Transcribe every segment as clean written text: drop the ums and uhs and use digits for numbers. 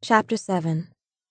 Chapter 7.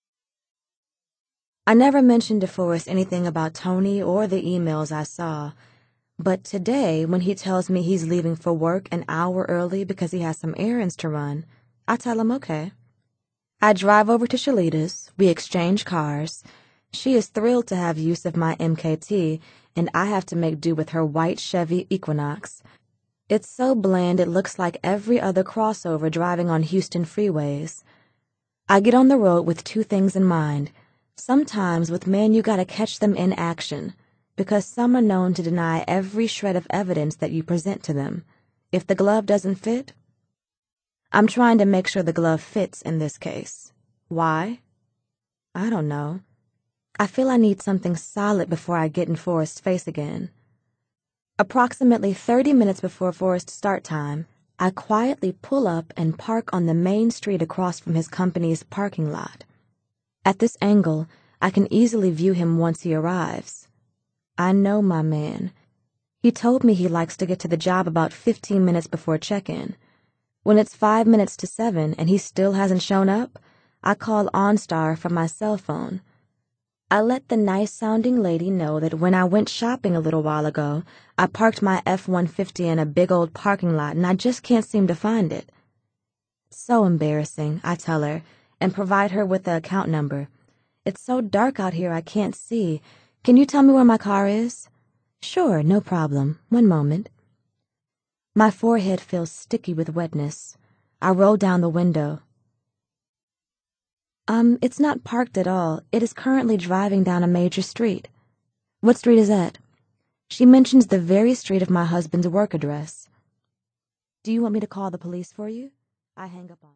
I never mentioned to Forrest anything about Tony or the emails I saw, but today, when he tells me he's leaving for work an hour early because he has some errands to run, I tell him okay. I drive over to Shalita's, we exchange cars. She is thrilled to have use of my MKT, and I have to make do with her white Chevy Equinox. It's so bland it looks like every other crossover driving on Houston freeways. I get on the road with two things in mind. Sometimes with men you gotta catch them in action, because some are known to deny every shred of evidence that you present to them. If the glove doesn't fit, I'm trying to make sure the glove fits in this case. Why? I don't know. I feel I need something solid before I get in Forrest's face again. Approximately 30 minutes before Forrest's start time, I quietly pull up and park on the main street across from his company's parking lot. At this angle, I can easily view him once he arrives. I know my man. He told me he likes to get to the job about 15 minutes before check-in. When it's 5 minutes to 7 and he still hasn't shown up, I call OnStar from my cell phone. I let the nice-sounding lady know that when I went shopping a little while ago, I parked my F-150 in a big old parking lot and I just can't seem to find it. So embarrassing, I tell her, and provide her with the account number. It's so dark out here I can't see. Can you tell me where my car is? Sure, no problem. One moment. My forehead feels sticky with wetness. I roll down the window. It's not parked at all. It is currently driving down a major street. What street is that? She mentions the very street of my husband's work address. Do you want me to call the police for you? I hang up on her.